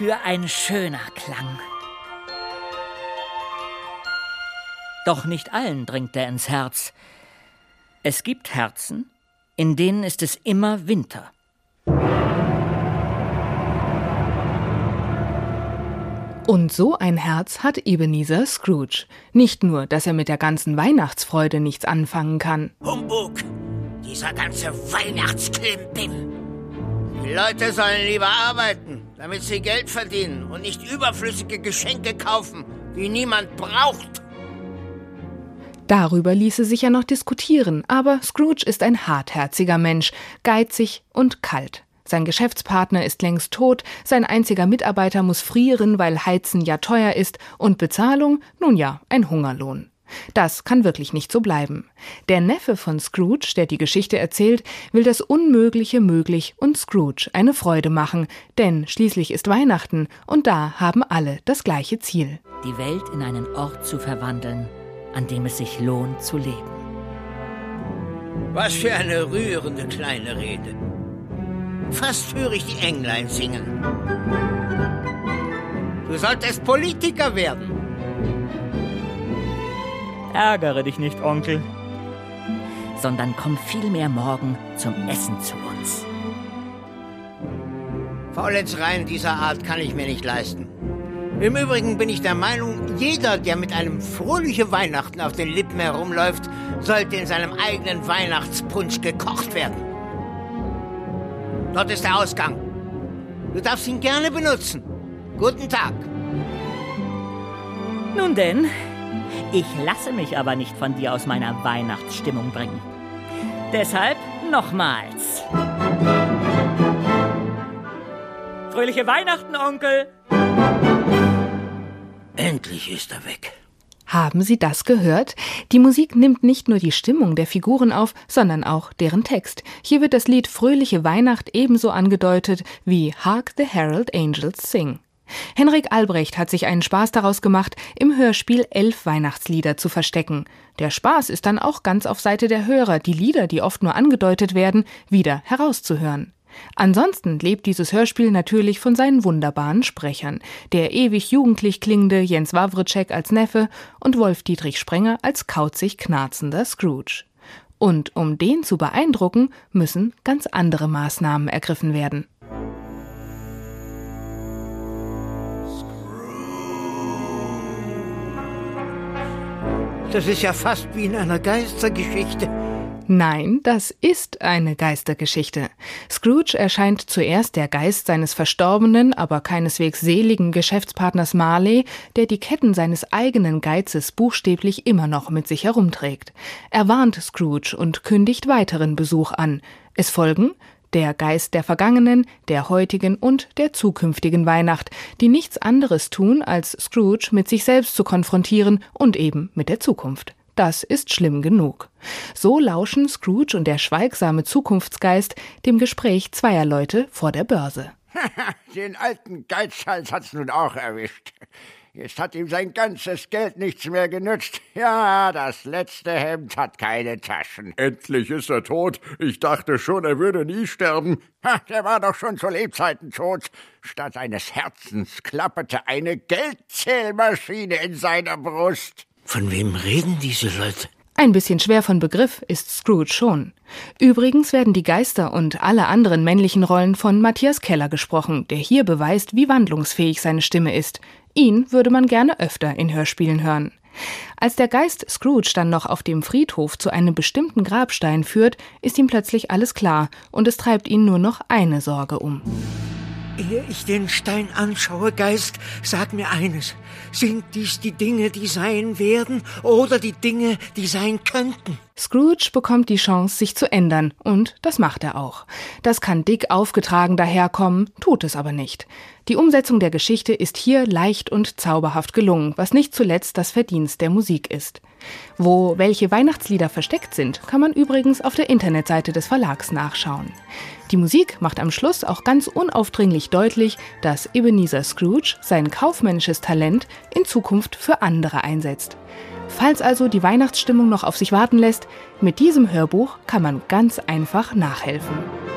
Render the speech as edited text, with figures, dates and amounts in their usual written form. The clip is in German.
für ein schöner Klang. Doch nicht allen dringt er ins Herz. Es gibt Herzen, in denen ist es immer Winter. Und so ein Herz hat Ebenezer Scrooge. Nicht nur, dass er mit der ganzen Weihnachtsfreude nichts anfangen kann. Humbug! Dieser ganze Weihnachtsklimbim! Die Leute sollen lieber arbeiten, damit sie Geld verdienen und nicht überflüssige Geschenke kaufen, die niemand braucht. Darüber ließe sich ja noch diskutieren, aber Scrooge ist ein hartherziger Mensch, geizig und kalt. Sein Geschäftspartner ist längst tot, sein einziger Mitarbeiter muss frieren, weil Heizen ja teuer ist und Bezahlung, nun ja, ein Hungerlohn. Das kann wirklich nicht so bleiben. Der Neffe von Scrooge, der die Geschichte erzählt, will das Unmögliche möglich und Scrooge eine Freude machen, denn schließlich ist Weihnachten und da haben alle das gleiche Ziel. Die Welt in einen Ort zu verwandeln, an dem es sich lohnt zu leben. Was für eine rührende kleine Rede. Fast höre ich die Englein singen. Du solltest Politiker werden. Ärgere dich nicht, Onkel. Sondern komm vielmehr morgen zum Essen zu uns. Faulenzereien dieser Art kann ich mir nicht leisten. Im Übrigen bin ich der Meinung, jeder, der mit einem fröhliche Weihnachten auf den Lippen herumläuft, sollte in seinem eigenen Weihnachtspunsch gekocht werden. Dort ist der Ausgang. Du darfst ihn gerne benutzen. Guten Tag. Nun denn, ich lasse mich aber nicht von dir aus meiner Weihnachtsstimmung bringen. Deshalb nochmals. Fröhliche Weihnachten, Onkel! Endlich ist er weg. Haben Sie das gehört? Die Musik nimmt nicht nur die Stimmung der Figuren auf, sondern auch deren Text. Hier wird das Lied Fröhliche Weihnacht ebenso angedeutet wie Hark the Herald Angels Sing. Henrik Albrecht hat sich einen Spaß daraus gemacht, im Hörspiel 11 Weihnachtslieder zu verstecken. Der Spaß ist dann auch ganz auf Seite der Hörer, die Lieder, die oft nur angedeutet werden, wieder herauszuhören. Ansonsten lebt dieses Hörspiel natürlich von seinen wunderbaren Sprechern. Der ewig jugendlich klingende Jens Wawrczeck als Neffe und Wolf-Dietrich Sprenger als kauzig knarzender Scrooge. Und um den zu beeindrucken, müssen ganz andere Maßnahmen ergriffen werden. Das ist ja fast wie in einer Geistergeschichte. Nein, das ist eine Geistergeschichte. Scrooge erscheint zuerst der Geist seines verstorbenen, aber keineswegs seligen Geschäftspartners Marley, der die Ketten seines eigenen Geizes buchstäblich immer noch mit sich herumträgt. Er warnt Scrooge und kündigt weiteren Besuch an. Es folgen der Geist der vergangenen, der heutigen und der zukünftigen Weihnacht, die nichts anderes tun, als Scrooge mit sich selbst zu konfrontieren und eben mit der Zukunft. Das ist schlimm genug. So lauschen Scrooge und der schweigsame Zukunftsgeist dem Gespräch zweier Leute vor der Börse. Den alten Geizhals hat's nun auch erwischt. Jetzt hat ihm sein ganzes Geld nichts mehr genützt. Ja, das letzte Hemd hat keine Taschen. Endlich ist er tot. Ich dachte schon, er würde nie sterben. Der war doch schon zu Lebzeiten tot. Statt seines Herzens klapperte eine Geldzählmaschine in seiner Brust. Von wem reden diese Leute? Ein bisschen schwer von Begriff ist Scrooge schon. Übrigens werden die Geister und alle anderen männlichen Rollen von Matthias Keller gesprochen, der hier beweist, wie wandlungsfähig seine Stimme ist. Ihn würde man gerne öfter in Hörspielen hören. Als der Geist Scrooge dann noch auf dem Friedhof zu einem bestimmten Grabstein führt, ist ihm plötzlich alles klar und es treibt ihn nur noch eine Sorge um. Ehe ich den Stein anschaue, Geist, sag mir eines. Sind dies die Dinge, die sein werden, oder die Dinge, die sein könnten? Scrooge bekommt die Chance, sich zu ändern, und das macht er auch. Das kann dick aufgetragen daherkommen, tut es aber nicht. Die Umsetzung der Geschichte ist hier leicht und zauberhaft gelungen, was nicht zuletzt das Verdienst der Musik ist. Wo welche Weihnachtslieder versteckt sind, kann man übrigens auf der Internetseite des Verlags nachschauen. Die Musik macht am Schluss auch ganz unaufdringlich deutlich, dass Ebenezer Scrooge sein kaufmännisches Talent in Zukunft für andere einsetzt. Falls also die Weihnachtsstimmung noch auf sich warten lässt, mit diesem Hörbuch kann man ganz einfach nachhelfen.